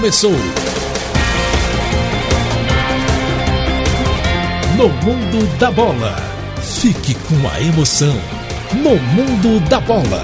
começou. No Mundo da Bola. Fique com a emoção. No Mundo da Bola.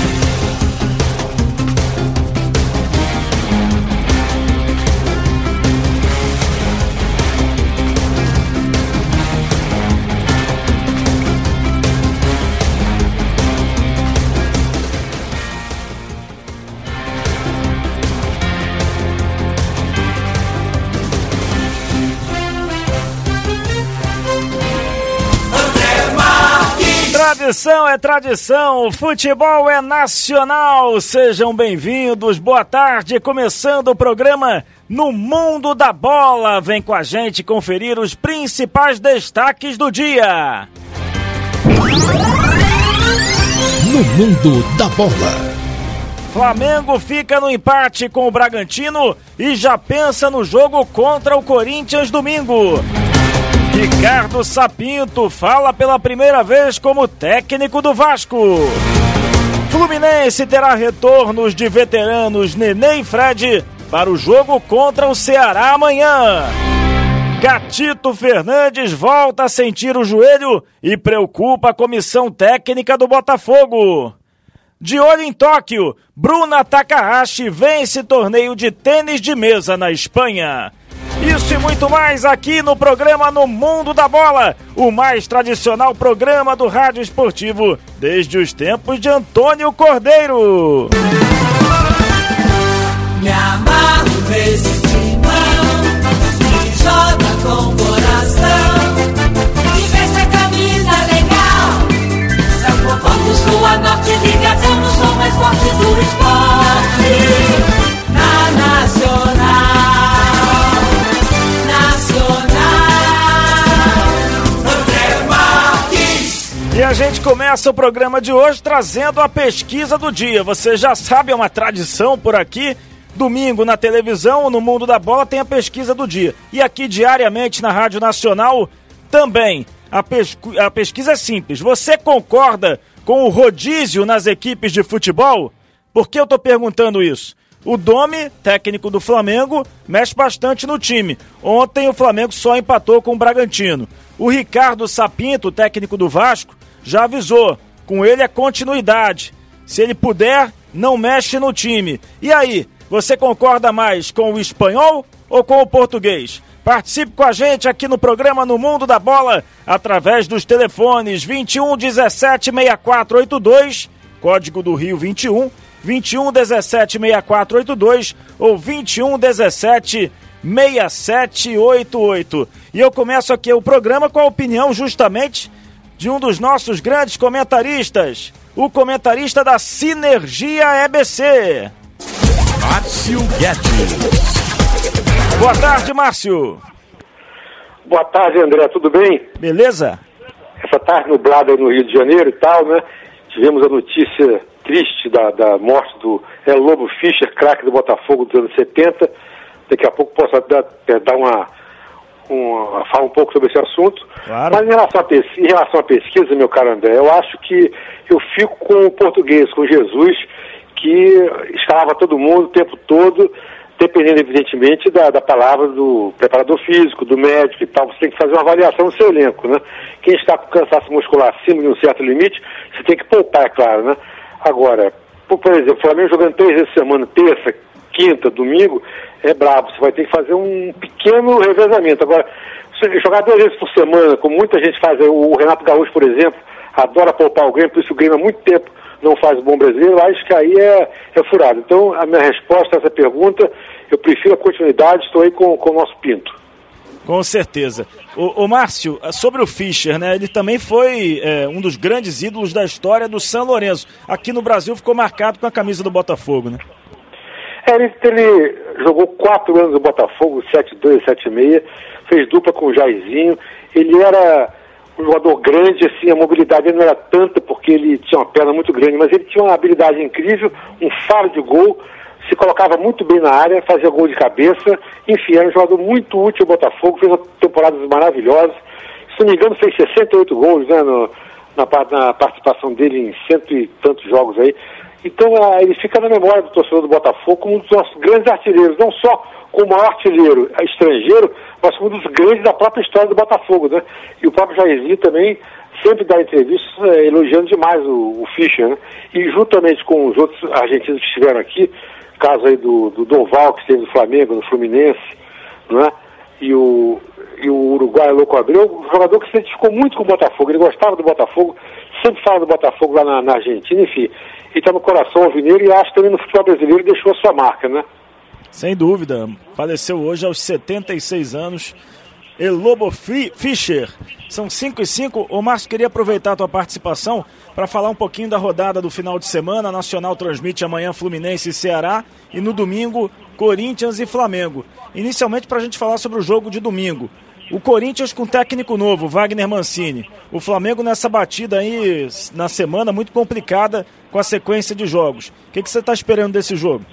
Tradição é tradição, o futebol é nacional. Sejam bem-vindos, boa tarde. Começando o programa No Mundo da Bola. Vem com a gente conferir os principais destaques do dia. No Mundo da Bola. Flamengo fica no empate com o Bragantino e já pensa no jogo contra o Corinthians domingo. Ricardo Sapinto fala pela primeira vez como técnico do Vasco. Fluminense terá retornos de veteranos Nenê e Fred para o jogo contra o Ceará amanhã. Gatito Fernandes volta a sentir o joelho e preocupa a comissão técnica do Botafogo. De olho em Tóquio, Bruna Takahashi vence torneio de tênis de mesa na Espanha. Isso e muito mais aqui no programa No Mundo da Bola, o mais tradicional programa do rádio esportivo desde os tempos de Antônio Cordeiro. Me amarro nesse timão, que joga com o coração, que veste a camisa legal. É o povão do sul a norte, ligação no som mais forte do esporte, na Nacional. E a gente começa o programa de hoje trazendo a pesquisa do dia. Você já sabe, é uma tradição por aqui. Domingo na televisão, no Mundo da Bola, tem a pesquisa do dia. E aqui diariamente na Rádio Nacional também. A pesquisa é simples. Você concorda com o rodízio nas equipes de futebol? Por que eu tô perguntando isso? O Domi, técnico do Flamengo, mexe bastante no time. Ontem o Flamengo só empatou com o Bragantino. O Ricardo Sapinto, técnico do Vasco, já avisou. Com ele é continuidade. Se ele puder, não mexe no time. E aí, você concorda mais com o espanhol ou com o português? Participe com a gente aqui no programa No Mundo da Bola, através dos telefones 21 17 6482, código do Rio 21 17 6482 ou 21 17 6788. E eu começo aqui o programa com a opinião justamente de um dos nossos grandes comentaristas, o comentarista da Sinergia EBC, Márcio Guedes. Boa tarde, Márcio. Boa tarde, André, tudo bem? Beleza? Essa tarde nublada no Rio de Janeiro e tal, né? Tivemos a notícia triste da morte do Lobo Fischer, craque do Botafogo dos anos 70. Daqui a pouco posso dar falar um pouco sobre esse assunto. Claro. Mas em relação à pesquisa, meu caro André, eu acho que eu fico com o português, com Jesus, que escalava todo mundo o tempo todo, dependendo, evidentemente, da palavra do preparador físico, do médico e tal. Você tem que fazer uma avaliação do seu elenco, né? Quem está com cansaço muscular acima de um certo limite, você tem que poupar, é claro, né? Agora, por exemplo, o Flamengo jogando 3 vezes por semana, terça, quinta, domingo, é brabo. Você vai ter que fazer um pequeno revezamento. Agora, jogar 2 vezes por semana, como muita gente faz, o Renato Gaúcho, por exemplo, adora poupar o Grêmio, por isso o Grêmio há muito tempo não faz o bom brasileiro, acho que aí é furado. Então, a minha resposta a essa pergunta, eu prefiro a continuidade, estou aí com o nosso Pinto. Com certeza. O Márcio, sobre o Fischer, né? Ele também foi um dos grandes ídolos da história do São Lourenço. Aqui no Brasil ficou marcado com a camisa do Botafogo, né? Ele jogou 4 anos no Botafogo, 7-2, 7-6, fez dupla com o Jairzinho. Ele era um jogador grande, assim, a mobilidade dele não era tanta porque ele tinha uma perna muito grande, mas ele tinha uma habilidade incrível, um faro de gol, se colocava muito bem na área, fazia gol de cabeça, enfim, era um jogador muito útil ao Botafogo, fez temporadas maravilhosas. Se não me engano, fez 68 gols, né, na participação dele em 100 e tantos jogos aí. Então ele fica na memória do torcedor do Botafogo como um dos nossos grandes artilheiros, não só como o maior artilheiro estrangeiro, mas como um dos grandes da própria história do Botafogo, né? E o próprio Jairzinho também sempre dá entrevistas elogiando demais o Fischer, né? E juntamente com os outros argentinos que estiveram aqui, caso aí do Doval, que esteve no Flamengo, no Fluminense, né? E o Uruguai Louco Abreu, um jogador que se identificou muito com o Botafogo, ele gostava do Botafogo, sempre fala do Botafogo lá na Argentina, enfim, ele está no coração alvineiro e acho que também no futebol brasileiro deixou a sua marca, né? Sem dúvida, faleceu hoje aos 76 anos, El Lobo Fischer. São 5:05. Ô Márcio, queria aproveitar a tua participação para falar um pouquinho da rodada do final de semana. A Nacional transmite amanhã Fluminense e Ceará e no domingo Corinthians e Flamengo. Inicialmente para a gente falar sobre o jogo de domingo. O Corinthians com técnico novo, Wagner Mancini. O Flamengo nessa batida aí na semana muito complicada com a sequência de jogos. O que você está esperando desse jogo?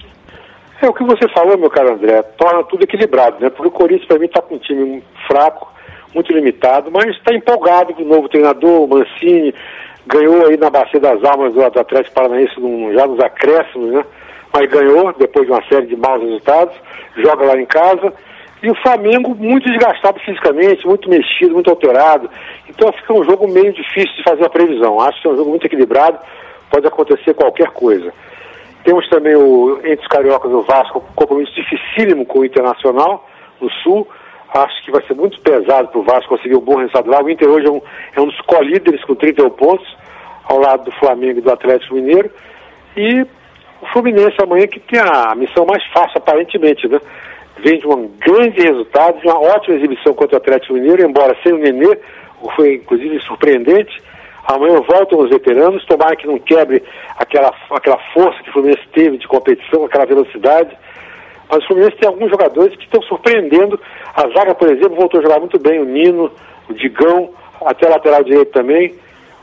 O que você falou, meu caro André, torna tudo equilibrado, né? Porque o Corinthians, para mim, está com um time fraco, muito limitado, mas está empolgado com o novo treinador, o Mancini, ganhou aí na Bacia das Almas do Atlético Paranaense já nos acréscimos, né? Mas ganhou, depois de uma série de maus resultados, joga lá em casa, e o Flamengo muito desgastado fisicamente, muito mexido, muito alterado, então fica um jogo meio difícil de fazer a previsão. Acho que é um jogo muito equilibrado, pode acontecer qualquer coisa. Temos também, entre os cariocas, o Vasco, um compromisso dificílimo com o Internacional, no Sul. Acho que vai ser muito pesado para o Vasco conseguir um bom resultado lá. O Inter hoje é um dos co-líderes com 31 pontos, ao lado do Flamengo e do Atlético Mineiro. E o Fluminense amanhã, que tem a missão mais fácil, aparentemente, né? Vem de um grande resultado, de uma ótima exibição contra o Atlético Mineiro, embora sem o Nenê, o que foi, inclusive, surpreendente. Amanhã voltam os veteranos, tomara que não quebre aquela força que o Fluminense teve de competição, aquela velocidade. Mas o Fluminense tem alguns jogadores que estão surpreendendo. A zaga, por exemplo, voltou a jogar muito bem, o Nino, o Digão, até a lateral direito também,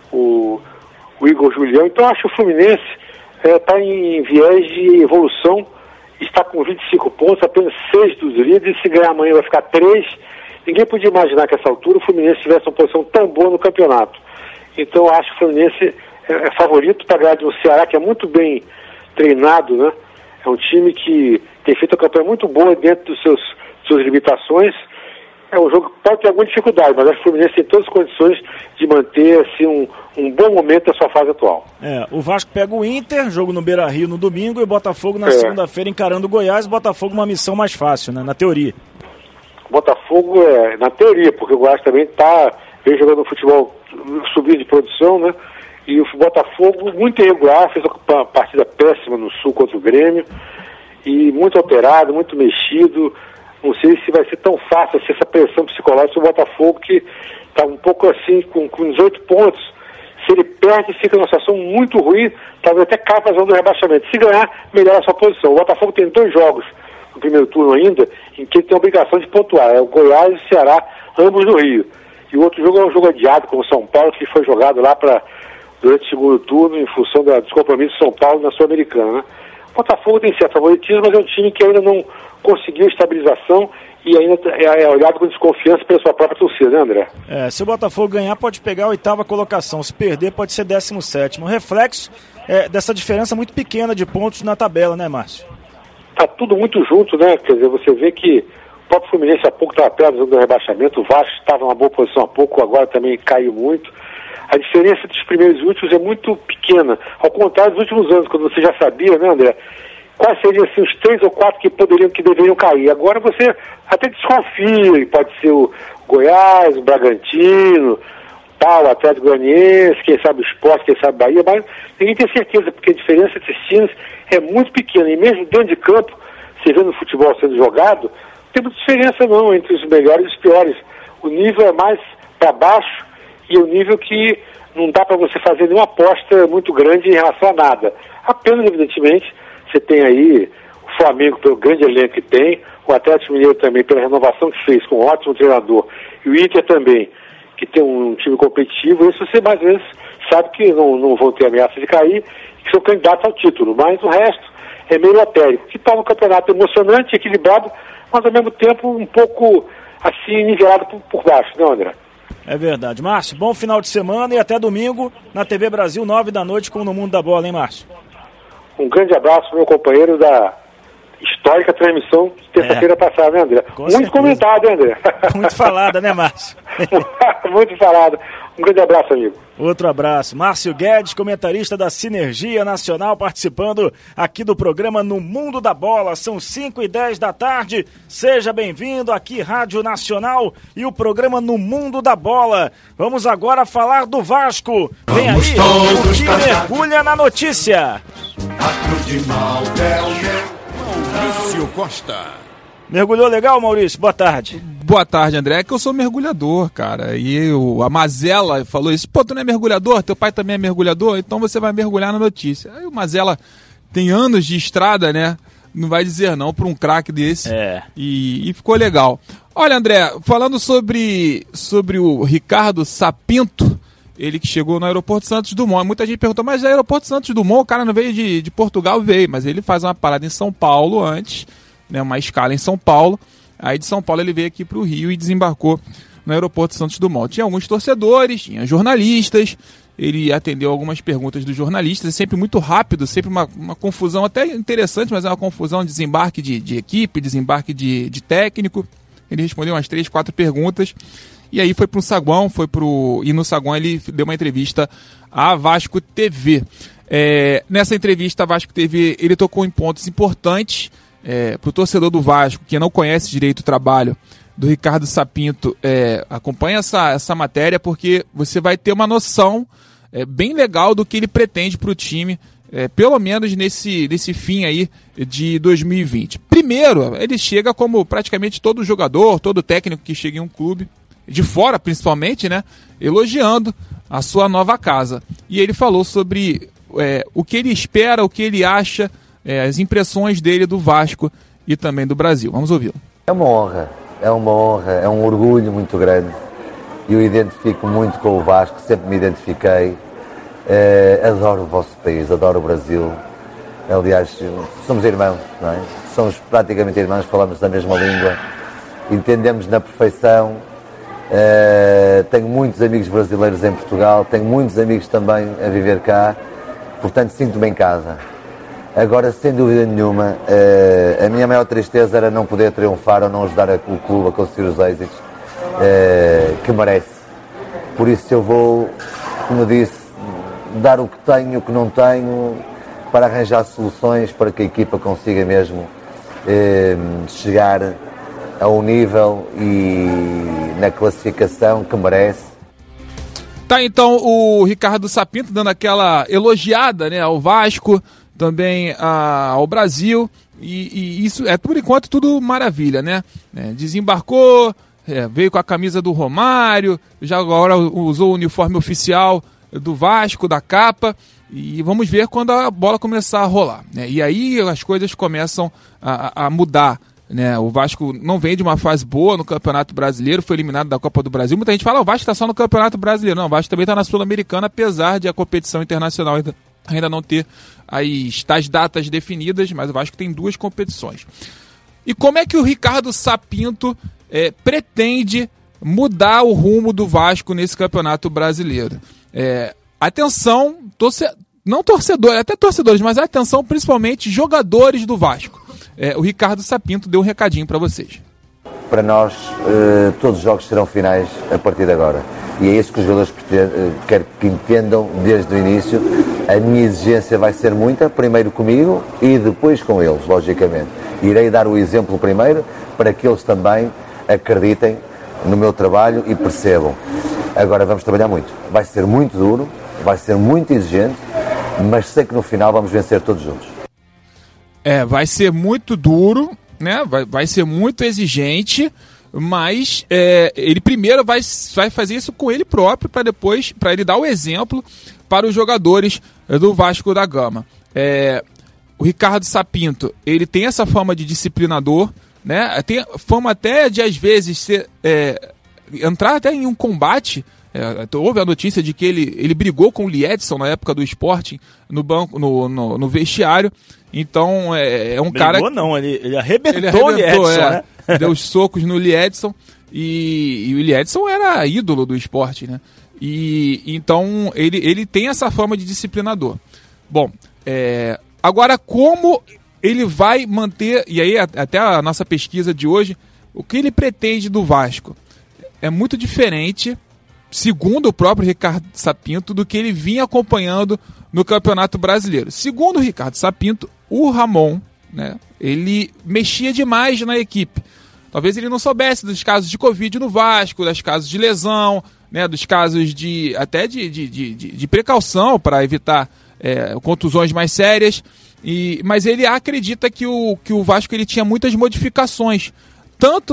o Igor Julião. Então acho que o Fluminense está em viés de evolução, está com 25 pontos, apenas 6 dos líderes, se ganhar amanhã vai ficar 3. Ninguém podia imaginar que a essa altura o Fluminense tivesse uma posição tão boa no campeonato. Então eu acho que o Fluminense é favorito para ganhar do Ceará, que é muito bem treinado, né? É um time que tem feito uma campanha muito boa dentro dos suas limitações. É um jogo que pode ter alguma dificuldade, mas acho que o Fluminense tem todas as condições de manter assim, um bom momento da sua fase atual. O Vasco pega o Inter, jogo no Beira-Rio no domingo, e o Botafogo na segunda-feira encarando o Goiás. O Botafogo uma missão mais fácil, né? Na teoria. O Botafogo na teoria, porque o Goiás também vem jogando futebol subindo de produção, né? E o Botafogo muito irregular, fez uma partida péssima no Sul contra o Grêmio, e muito alterado, muito mexido. Não sei se vai ser tão fácil assim, essa pressão psicológica do Botafogo, que está um pouco assim, com 18 pontos. Se ele perde, fica numa situação muito ruim, talvez até caia para a zona do rebaixamento. Se ganhar, melhora a sua posição. O Botafogo tem 2 jogos no primeiro turno ainda, em que ele tem a obrigação de pontuar. É o Goiás e o Ceará, ambos no Rio. E o outro jogo é um jogo adiado com o São Paulo, que foi jogado lá durante o segundo turno, em função dos compromissos de São Paulo na Sul-Americana, né? O Botafogo tem certo favoritismo, mas é um time que ainda não conseguiu estabilização e ainda é olhado com desconfiança pela sua própria torcida, né, André? Se o Botafogo ganhar, pode pegar a 8ª colocação. Se perder, pode ser 17º. Reflexo dessa diferença muito pequena de pontos na tabela, né, Márcio? Tá tudo muito junto, né? Quer dizer, você vê que o próprio Fluminense há pouco estava perto do rebaixamento, o Vasco estava numa boa posição há pouco, agora também caiu muito. A diferença dos primeiros e últimos é muito pequena, ao contrário dos últimos anos, quando você já sabia, né, André, quais seriam assim, os 3 ou 4 que deveriam cair. Agora você até desconfia, pode ser o Goiás, o Bragantino, o Atlético Goianiense, quem sabe o Sport, quem sabe o Bahia, mas ninguém tem certeza, porque a diferença entre esses times é muito pequena, e mesmo dentro de campo, você vê no futebol sendo jogado, não tem muita diferença não entre os melhores e os piores. O nível é mais para baixo, e é um nível que não dá para você fazer nenhuma aposta muito grande em relação a nada. Apenas, evidentemente, você tem aí o Flamengo pelo grande elenco que tem, o Atlético Mineiro também pela renovação que fez, com um ótimo treinador, e o Inter também, que tem um time competitivo. Isso você mais ou menos sabe que não vão ter ameaça de cair, que são candidatos ao título, mas o resto é meio lotérico, que está um campeonato emocionante, equilibrado, mas ao mesmo tempo um pouco assim nivelado por baixo, né, André? É verdade. Márcio, bom final de semana e até domingo na TV Brasil, 9 da noite, com No Mundo da Bola, hein, Márcio? Um grande abraço para o meu companheiro da histórica transmissão de terça-feira passada, né, André? Com Muito certeza. comentado, né, André? Muito falada, né, Márcio? Muito falado. Um grande abraço, amigo. Outro abraço. Márcio Guedes, comentarista da Sinergia Nacional, participando aqui do programa No Mundo da Bola. São 5h10 da tarde. Seja bem-vindo aqui, Rádio Nacional e o programa No Mundo da Bola. Vamos agora falar do Vasco. Vem aí, o que mergulha na notícia. Maurício Costa. Mergulhou legal, Maurício? Boa tarde. Boa tarde, André. É que eu sou mergulhador, cara. E a Mazela falou isso. Pô, tu não é mergulhador? Teu pai também é mergulhador? Então você vai mergulhar na notícia. Aí o Mazela tem anos de estrada, né? Não vai dizer não pra um craque desse. E ficou legal. Olha, André, falando sobre o Ricardo Sapinto, ele que chegou no Aeroporto Santos Dumont. Muita gente perguntou, mas é Aeroporto Santos Dumont, o cara não veio de Portugal? Veio, mas ele faz uma parada em São Paulo antes, né, uma escala em São Paulo. Aí de São Paulo ele veio aqui para o Rio e desembarcou no Aeroporto Santos Dumont. Tinha alguns torcedores, tinha jornalistas, ele atendeu algumas perguntas dos jornalistas, é sempre muito rápido, sempre uma confusão até interessante, mas é uma confusão, desembarque de equipe, desembarque de técnico. Ele respondeu umas 3, 4 perguntas, e aí foi para um saguão, e no saguão ele deu uma entrevista à Vasco TV. Nessa entrevista à Vasco TV ele tocou em pontos importantes, para o torcedor do Vasco, que não conhece direito o trabalho do Ricardo Sapinto, acompanha essa matéria, porque você vai ter uma noção bem legal do que ele pretende para o time, pelo menos nesse fim aí de 2020. Primeiro, ele chega como praticamente todo jogador, todo técnico que chega em um clube, de fora principalmente, né, elogiando a sua nova casa. E ele falou sobre o que ele espera, o que ele acha, as impressões dele do Vasco e também do Brasil. Vamos ouvi-lo. É uma honra, é um orgulho muito grande. Eu identifico muito com o Vasco, sempre me identifiquei. Adoro o vosso país, adoro o Brasil. Aliás, somos irmãos, não é? Somos praticamente irmãos, falamos da mesma língua, entendemos na perfeição. Tenho muitos amigos brasileiros em Portugal, tenho muitos amigos também a viver cá, portanto sinto-me em casa. Agora, sem dúvida nenhuma, a minha maior tristeza era não poder triunfar ou não ajudar o clube a conseguir os êxitos que merece. Por isso eu vou, como disse, dar o que tenho, o que não tenho, para arranjar soluções para que a equipa consiga mesmo chegar a um nível e na classificação que merece. Tá, então o Ricardo Sapinto dando aquela elogiada, né, ao Vasco, também ao Brasil, e isso é por enquanto tudo maravilha, né? Desembarcou, veio com a camisa do Romário, já agora usou o uniforme oficial do Vasco, da capa, e vamos ver quando a bola começar a rolar, né? E aí as coisas começam a mudar, né? O Vasco não vem de uma fase boa no Campeonato Brasileiro, foi eliminado da Copa do Brasil. Muita gente fala, o Vasco está só no Campeonato Brasileiro. Não, o Vasco também está na Sul-Americana, apesar de a competição internacional ainda não ter as datas definidas, mas o Vasco tem 2 competições. E como é que o Ricardo Sapinto pretende mudar o rumo do Vasco nesse Campeonato Brasileiro? Atenção, não torcedores, até torcedores, mas atenção principalmente jogadores do Vasco. O Ricardo Sapinto deu um recadinho para vocês. Para nós, todos os jogos serão finais a partir de agora. E é isso que os jogadores quero que entendam desde o início. A minha exigência vai ser muita, primeiro comigo e depois com eles, logicamente. Irei dar o exemplo primeiro para que eles também acreditem no meu trabalho e percebam. Agora vamos trabalhar muito. Vai ser muito duro, vai ser muito exigente, mas sei que no final vamos vencer todos juntos. Vai ser muito duro, né? Vai ser muito exigente, mas ele primeiro vai fazer isso com ele próprio, para ele dar o exemplo para os jogadores do Vasco da Gama. O Ricardo Sapinto, ele tem essa fama de disciplinador, né? Tem fama até de às vezes entrar até em um combate. Houve a notícia de que ele brigou com o Liedson na época do Sporting no banco, no vestiário. Então é um cara. Brigou não, ele arrebentou o Liedson, né? Deu os socos no Liedson e o Liedson era ídolo do Sporting, né? E então ele tem essa fama de disciplinador. Bom, Agora, como ele vai manter, e aí até a nossa pesquisa de hoje, o que ele pretende do Vasco é muito diferente, segundo o próprio Ricardo Sapinto, do que ele vinha acompanhando no Campeonato Brasileiro. Segundo o Ricardo Sapinto, o Ramon, né, ele mexia demais na equipe. Talvez ele não soubesse dos casos de Covid no Vasco, dos casos de lesão, né, dos casos de precaução para evitar contusões mais sérias. Mas ele acredita que o Vasco ele tinha muitas modificações, tanto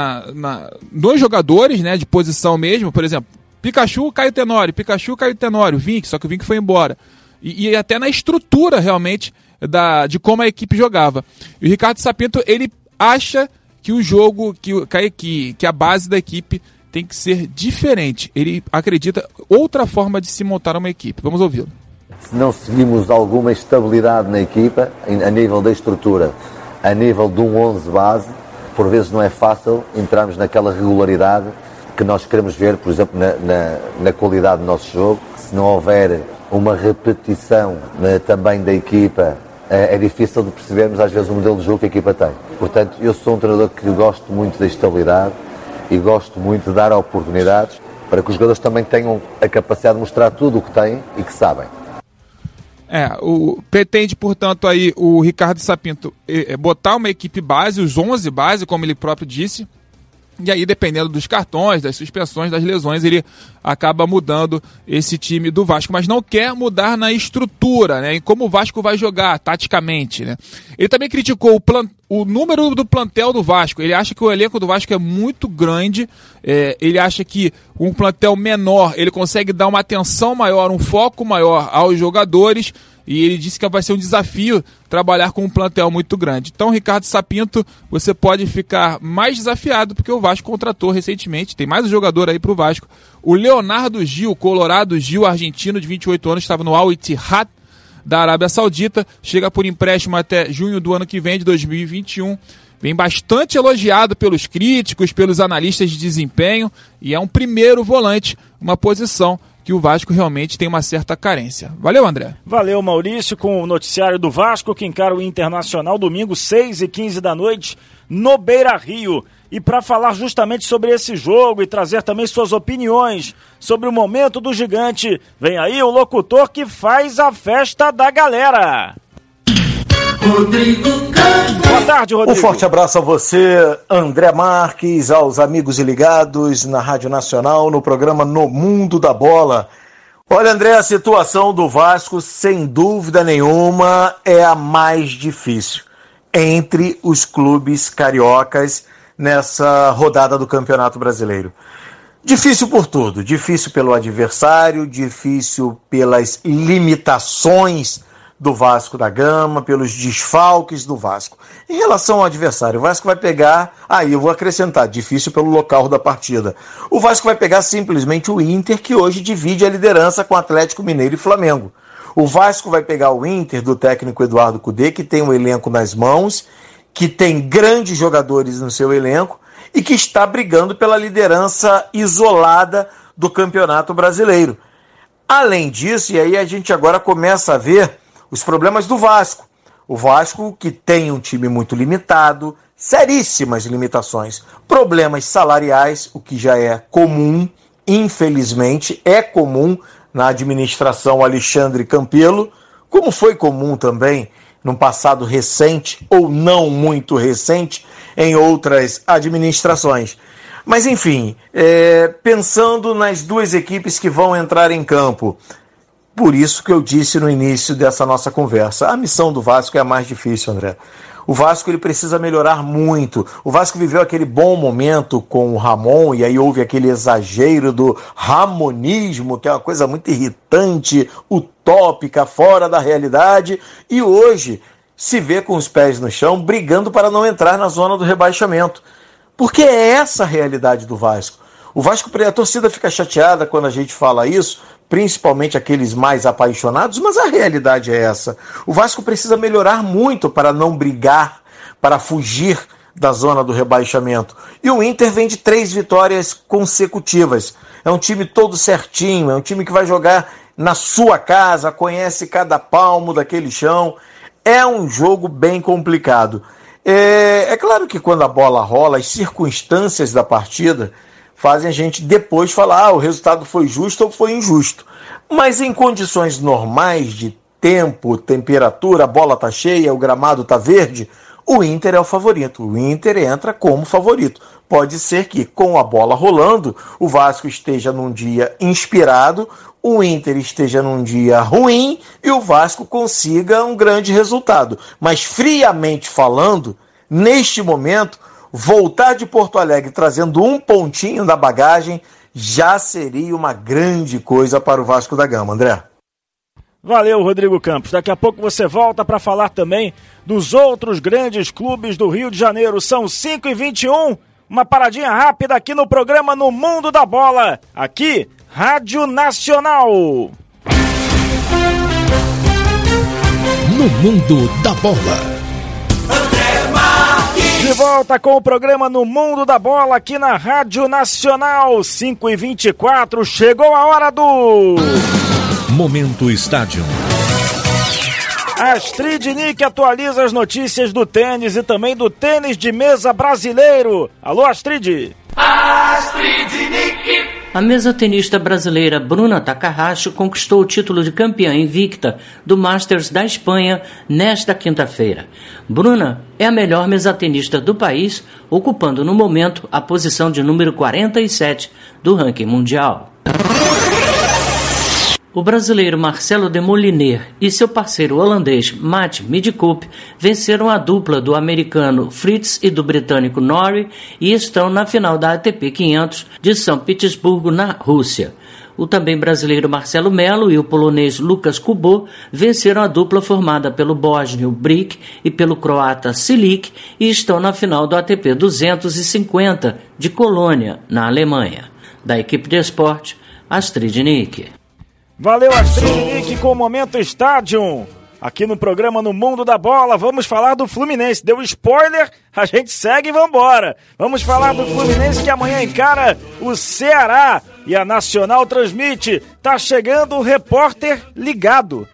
nos jogadores, né, de posição mesmo, por exemplo, Pikachu, Caio Tenório, Vink, só que o Vink foi embora. E até na estrutura, realmente, de como a equipe jogava. E o Ricardo Sapinto, ele acha que o jogo, que a base da equipe tem que ser diferente. Ele acredita outra forma de se montar uma equipe. Vamos ouvi-lo. Se não seguimos alguma estabilidade na equipa, a nível da estrutura, a nível de um 11 base, por vezes não é fácil entrarmos naquela regularidade que nós queremos ver, por exemplo, na qualidade do nosso jogo. Se não houver uma repetição também da equipa, é difícil de percebermos às vezes o modelo de jogo que a equipa tem. Portanto, eu sou um treinador que gosto muito da estabilidade e gosto muito de dar oportunidades para que os jogadores também tenham a capacidade de mostrar tudo o que têm e que sabem. Pretende, portanto, aí o Ricardo Sapinto botar uma equipe base, os 11 base, como ele próprio disse, e aí, dependendo dos cartões, das suspensões, das lesões, ele acaba mudando esse time do Vasco, mas não quer mudar na estrutura, né, em como o Vasco vai jogar taticamente, né. Ele também criticou o número do plantel do Vasco. Ele acha que o elenco do Vasco é muito grande, ele acha que um plantel menor ele consegue dar uma atenção maior, um foco maior aos jogadores, e ele disse que vai ser um desafio trabalhar com um plantel muito grande. Então, Ricardo Sapinto, você pode ficar mais desafiado, porque o Vasco contratou recentemente, tem mais um jogador aí pro Vasco, o Leonardo Gil, Colorado Gil, argentino de 28 anos, estava no Al Ittihad da Arábia Saudita, chega por empréstimo até junho do ano que vem, de 2021, vem bastante elogiado pelos críticos, pelos analistas de desempenho, e é um primeiro volante, uma posição que o Vasco realmente tem uma certa carência. Valeu, André. Valeu, Maurício, com o noticiário do Vasco, que encara o Internacional domingo, 6h15 da noite, no Beira-Rio. E para falar justamente sobre esse jogo e trazer também suas opiniões sobre o momento do gigante, vem aí o locutor que faz a festa da galera. Rodrigo Campos. Boa tarde, Rodrigo. Um forte abraço a você, André Marques, aos amigos e ligados na Rádio Nacional, no programa No Mundo da Bola. Olha, André, a situação do Vasco, sem dúvida nenhuma, é a mais difícil entre os clubes cariocas nessa rodada do Campeonato Brasileiro. Difícil por tudo, difícil pelo adversário, difícil pelas limitações do Vasco da Gama, pelos desfalques do Vasco. Em relação ao adversário, o Vasco vai pegar, eu vou acrescentar, difícil pelo local da partida. O Vasco vai pegar simplesmente o Inter, que hoje divide a liderança com Atlético Mineiro e Flamengo. O Vasco vai pegar o Inter do técnico Eduardo Cudê, que tem um elenco nas mãos, que tem grandes jogadores no seu elenco e que está brigando pela liderança isolada do Campeonato Brasileiro. Além disso, e aí a gente agora começa a ver os problemas do Vasco. O Vasco, que tem um time muito limitado, seríssimas limitações, problemas salariais, o que já é comum, infelizmente, é comum na administração Alexandre Campelo, como foi comum também num passado recente, ou não muito recente, em outras administrações. Mas, enfim, pensando nas duas equipes que vão entrar em campo, por isso que eu disse no início dessa nossa conversa, a missão do Vasco é a mais difícil, André. O Vasco ele precisa melhorar muito. O Vasco viveu aquele bom momento com o Ramon, e aí houve aquele exagero do ramonismo, que é uma coisa muito irritante, utópica, fora da realidade, e hoje se vê com os pés no chão, brigando para não entrar na zona do rebaixamento. Porque é essa a realidade do Vasco. O Vasco, a torcida fica chateada quando a gente fala isso, principalmente aqueles mais apaixonados, mas a realidade é essa. O Vasco precisa melhorar muito para não brigar, para fugir da zona do rebaixamento. E o Inter vem de 3 vitórias consecutivas. É um time todo certinho, é um time que vai jogar na sua casa, conhece cada palmo daquele chão. é um jogo bem complicado. É claro que quando a bola rola, as circunstâncias da partida fazem a gente depois falar o resultado foi justo ou foi injusto. Mas em condições normais de tempo, temperatura, a bola está cheia, o gramado está verde, o Inter é o favorito. O Inter entra como favorito. Pode ser que, com a bola rolando, o Vasco esteja num dia inspirado, o Inter esteja num dia ruim e o Vasco consiga um grande resultado. Mas, friamente falando, neste momento, voltar de Porto Alegre trazendo um pontinho da bagagem já seria uma grande coisa para o Vasco da Gama, André. Valeu, Rodrigo Campos. Daqui a pouco você volta para falar também dos outros grandes clubes do Rio de Janeiro. São 5h21, uma paradinha rápida aqui no programa No Mundo da Bola. Aqui, Rádio Nacional. No Mundo da Bola. De volta com o programa No Mundo da Bola aqui na Rádio Nacional. 5h24, chegou a hora do... Momento Estádio. Astrid Nick atualiza as notícias do tênis e também do tênis de mesa brasileiro. Alô, Astrid. Astrid Nick. A mesa-tenista brasileira Bruna Takahashi conquistou o título de campeã invicta do Masters da Espanha nesta quinta-feira. Bruna é a melhor mesa-tenista do país, ocupando no momento a posição de número 47 do ranking mundial. O brasileiro Marcelo Demoliner e seu parceiro holandês Matt Middelkoop venceram a dupla do americano Fritz e do britânico Norrie e estão na final da ATP 500 de São Petersburgo, na Rússia. O também brasileiro Marcelo Melo e o polonês Lukas Kubot venceram a dupla formada pelo bósnio Brick e pelo croata Silic e estão na final do ATP 250 de Colônia, na Alemanha. Da equipe de esporte, Astrid Nick. Valeu, Astrid Nick, com o Momento Estádio. Aqui no programa No Mundo da Bola, vamos falar do Fluminense. Deu spoiler, a gente segue e vambora. Vamos falar do Fluminense que amanhã encara o Ceará e a Nacional transmite. Tá chegando o repórter ligado.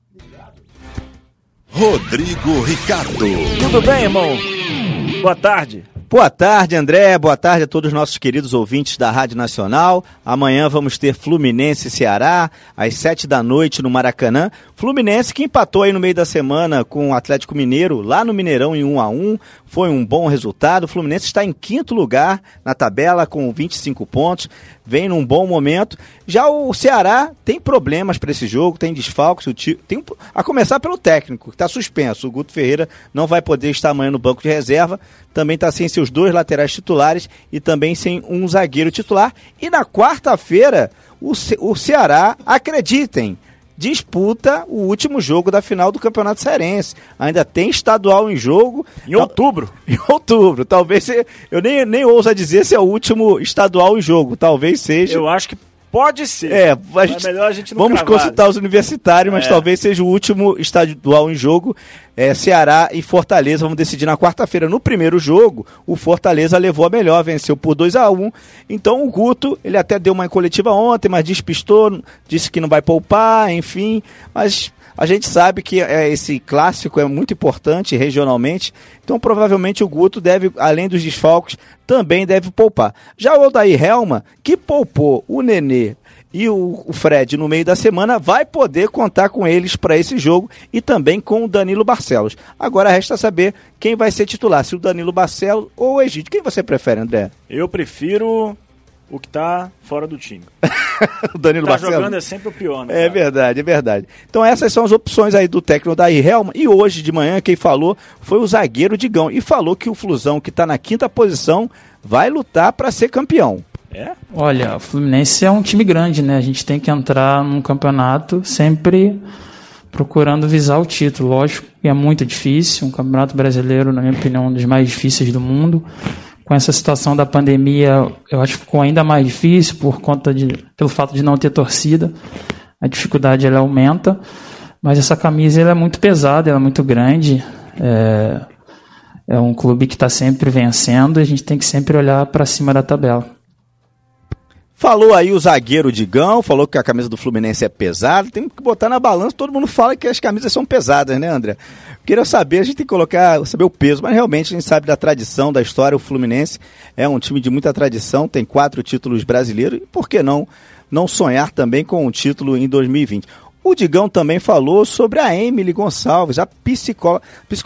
Rodrigo Ricardo. Tudo bem, irmão? Boa tarde. Boa tarde, André. Boa tarde a todos os nossos queridos ouvintes da Rádio Nacional. Amanhã vamos ter Fluminense e Ceará, às 19h no Maracanã. Fluminense que empatou aí no meio da semana com o Atlético Mineiro, lá no Mineirão, em 1-1. Foi um bom resultado. O Fluminense está em 5º lugar na tabela com 25 pontos. Vem num bom momento. Já o Ceará tem problemas para esse jogo, tem desfalques. A começar pelo técnico, que está suspenso. O Guto Ferreira não vai poder estar amanhã no banco de reserva. Também está sem seus 2 laterais titulares e também sem um zagueiro titular. E na quarta-feira, o Ceará, acreditem, disputa o último jogo da final do Campeonato Cearense. Ainda tem estadual em jogo. Em outubro. Em outubro. Talvez, eu nem ouso dizer se é o último estadual em jogo. Talvez seja. Eu acho que pode ser. Mas melhor a gente não vamos consultar os universitários, mas talvez seja o último estadual em jogo. Ceará e Fortaleza vamos decidir na quarta-feira. No primeiro jogo, o Fortaleza levou a melhor, venceu por 2-1. Então o Guto, ele até deu uma coletiva ontem, mas despistou, disse que não vai poupar, enfim. Mas a gente sabe que esse clássico é muito importante regionalmente. Então provavelmente o Guto deve, além dos desfalques, também deve poupar. Já o Odair Helma, que poupou o Nenê e o Fred no meio da semana, vai poder contar com eles para esse jogo e também com o Danilo Barcelos. Agora resta saber quem vai ser titular, se o Danilo Barcelos ou o Egídio. Quem você prefere, André? Eu prefiro o que tá fora do time. O Danilo Barcelos. Jogando é sempre o pior, né? É verdade. Então essas são as opções aí do técnico Odair Helma. E hoje de manhã quem falou foi o zagueiro Digão. E falou que o Flusão, que está na 5ª posição, vai lutar para ser campeão. Olha, o Fluminense é um time grande, né? A gente tem que entrar num campeonato sempre procurando visar o título. Lógico que é muito difícil, um campeonato brasileiro, na minha opinião, um dos mais difíceis do mundo. Com essa situação da pandemia, eu acho que ficou ainda mais difícil pelo fato de não ter torcida. A dificuldade ela aumenta, mas essa camisa ela é muito pesada, ela é muito grande. É um clube que está sempre vencendo e a gente tem que sempre olhar para cima da tabela. Falou aí o zagueiro Digão, falou que a camisa do Fluminense é pesada, tem que botar na balança, todo mundo fala que as camisas são pesadas, né, André? Queria saber, a gente tem que saber o peso, mas realmente a gente sabe da tradição, da história, o Fluminense é um time de muita tradição, tem 4 títulos brasileiros, e por que não sonhar também com um título em 2020? O Digão também falou sobre a Emily Gonçalves, a psicóloga,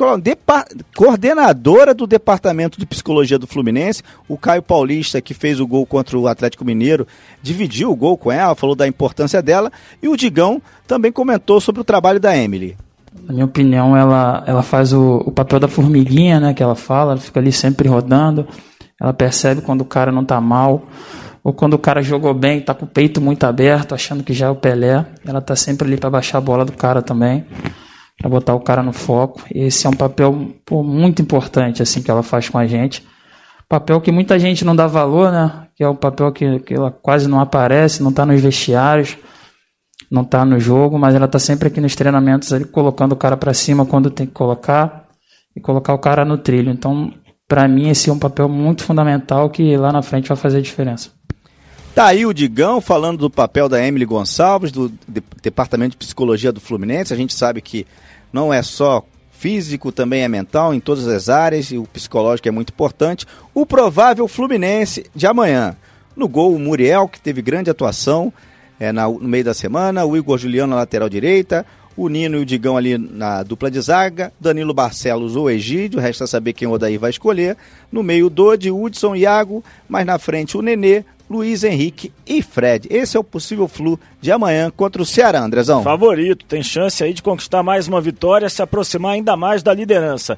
coordenadora do Departamento de Psicologia do Fluminense. O Caio Paulista, que fez o gol contra o Atlético Mineiro, dividiu o gol com ela, falou da importância dela. E o Digão também comentou sobre o trabalho da Emily. Na minha opinião, ela faz o papel da formiguinha, né, que ela fala, ela fica ali sempre rodando. Ela percebe quando o cara não tá mal, ou quando o cara jogou bem, tá com o peito muito aberto, achando que já é o Pelé. Ela tá sempre ali para baixar a bola do cara também, para botar o cara no foco. Esse é um papel muito importante assim que ela faz com a gente. Papel que muita gente não dá valor, né? Que é um papel que ela quase não aparece, não tá nos vestiários, não tá no jogo, mas ela tá sempre aqui nos treinamentos ali, colocando o cara para cima quando tem que colocar e colocar o cara no trilho. Então, para mim, esse é um papel muito fundamental que lá na frente vai fazer a diferença. Tá aí o Digão falando do papel da Emily Gonçalves, do Departamento de Psicologia do Fluminense. A gente sabe que não é só físico, também é mental, em todas as áreas, e o psicológico é muito importante. O provável Fluminense de amanhã. No gol, o Muriel, que teve grande atuação no meio da semana, o Igor Juliano na lateral direita, o Nino e o Digão ali na dupla de zaga, Danilo Barcelos ou Egídio, resta saber quem o Odair vai escolher. No meio, Dodi, Hudson, Iago, mais na frente o Nenê, Luiz Henrique e Fred. Esse é o possível Flu de amanhã contra o Ceará, Andrezão. Favorito, tem chance aí de conquistar mais uma vitória, se aproximar ainda mais da liderança.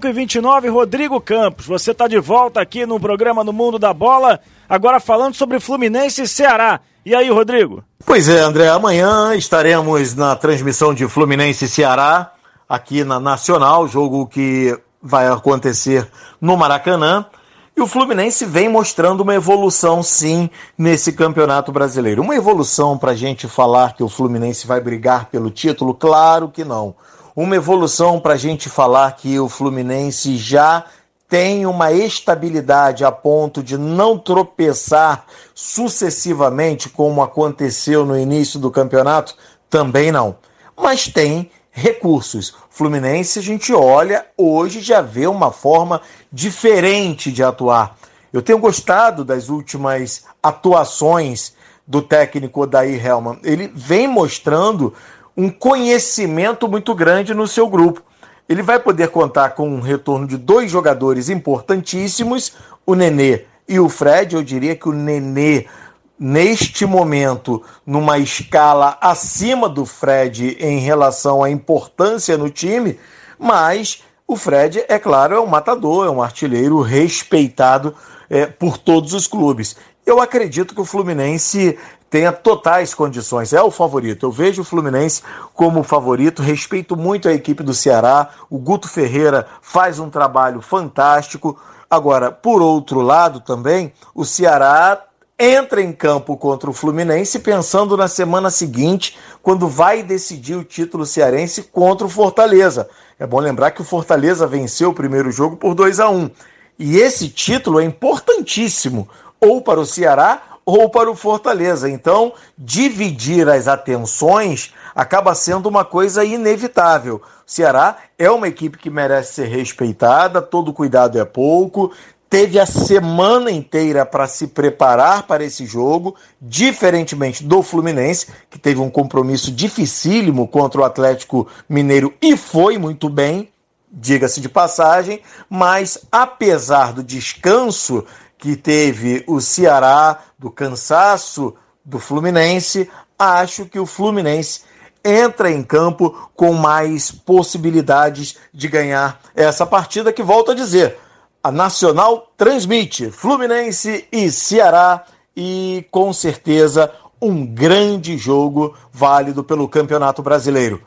5h29, Rodrigo Campos, você está de volta aqui no programa No Mundo da Bola, agora falando sobre Fluminense e Ceará. E aí, Rodrigo? Pois é, André, amanhã estaremos na transmissão de Fluminense e Ceará, aqui na Nacional, jogo que vai acontecer no Maracanã. E o Fluminense vem mostrando uma evolução, sim, nesse Campeonato Brasileiro. Uma evolução para a gente falar que o Fluminense vai brigar pelo título? Claro que não. Uma evolução para a gente falar que o Fluminense já tem uma estabilidade a ponto de não tropeçar sucessivamente, como aconteceu no início do campeonato? Também não. Mas tem recursos. Fluminense, a gente olha, hoje já vê uma forma diferente de atuar. Eu tenho gostado das últimas atuações do técnico Odair Hellmann. Ele vem mostrando um conhecimento muito grande no seu grupo. Ele vai poder contar com um retorno de 2 jogadores importantíssimos, o Nenê e o Fred. Eu diria que o Nenê, neste momento, numa escala acima do Fred em relação à importância no time, mas o Fred, é claro, é um matador, é um artilheiro respeitado por todos os clubes. Eu acredito que o Fluminense tenha totais condições, é o favorito. Eu vejo o Fluminense como favorito, respeito muito a equipe do Ceará, o Guto Ferreira faz um trabalho fantástico. Agora, por outro lado também, o Ceará entra em campo contra o Fluminense pensando na semana seguinte, quando vai decidir o título cearense contra o Fortaleza. É bom lembrar que o Fortaleza venceu o primeiro jogo por 2-1. E esse título é importantíssimo, ou para o Ceará ou para o Fortaleza. Então, dividir as atenções acaba sendo uma coisa inevitável. O Ceará é uma equipe que merece ser respeitada, todo cuidado é pouco, teve a semana inteira para se preparar para esse jogo, diferentemente do Fluminense, que teve um compromisso dificílimo contra o Atlético Mineiro e foi muito bem, diga-se de passagem, mas apesar do descanso que teve o Ceará, do cansaço do Fluminense, acho que o Fluminense entra em campo com mais possibilidades de ganhar essa partida, que, volto a dizer, a Nacional transmite Fluminense e Ceará, e com certeza um grande jogo válido pelo Campeonato Brasileiro.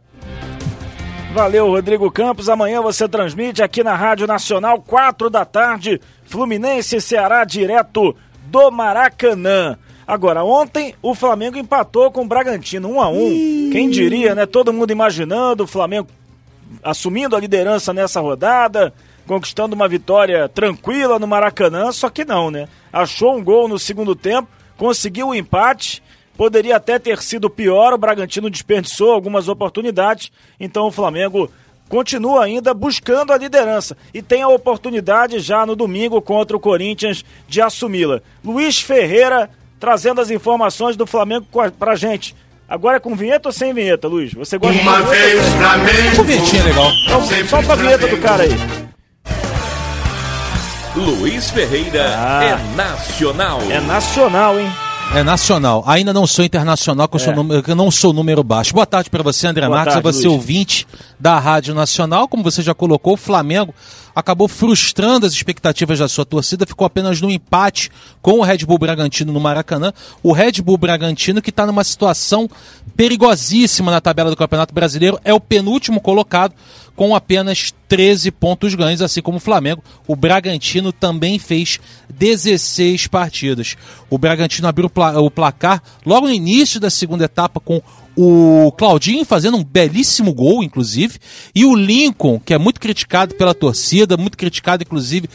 Valeu, Rodrigo Campos. Amanhã você transmite aqui na Rádio Nacional, 4 da tarde, Fluminense e Ceará, direto do Maracanã. Agora, ontem o Flamengo empatou com o Bragantino 1-1. Quem diria, né? Todo mundo imaginando o Flamengo assumindo a liderança nessa rodada, conquistando uma vitória tranquila no Maracanã, só que não, né? Achou um gol no segundo tempo, conseguiu o empate, poderia até ter sido pior, o Bragantino desperdiçou algumas oportunidades, então o Flamengo continua ainda buscando a liderança e tem a oportunidade já no domingo contra o Corinthians de assumi-la. Luiz Ferreira trazendo as informações do Flamengo pra gente. Agora é com vinheta ou sem vinheta, Luiz? Você gosta Uma de vez Flamengo. Com vinhetinha legal. Então, só com a vinheta do cara aí. Luiz Ferreira é nacional. É nacional, hein? É nacional. Ainda não sou internacional, que eu não sou número baixo. Boa tarde para você, André Marques. É você, ouvinte da Rádio Nacional. Como você já colocou, o Flamengo acabou frustrando as expectativas da sua torcida. Ficou apenas no empate com o Red Bull Bragantino no Maracanã. O Red Bull Bragantino, que está numa situação perigosíssima na tabela do Campeonato Brasileiro, é o penúltimo colocado com apenas 13 pontos ganhos, assim como o Flamengo. O Bragantino também fez 16 partidas. O Bragantino abriu o placar logo no início da segunda etapa com o Claudinho fazendo um belíssimo gol, inclusive, e o Lincoln, que é muito criticado pela torcida, muito criticado, inclusive,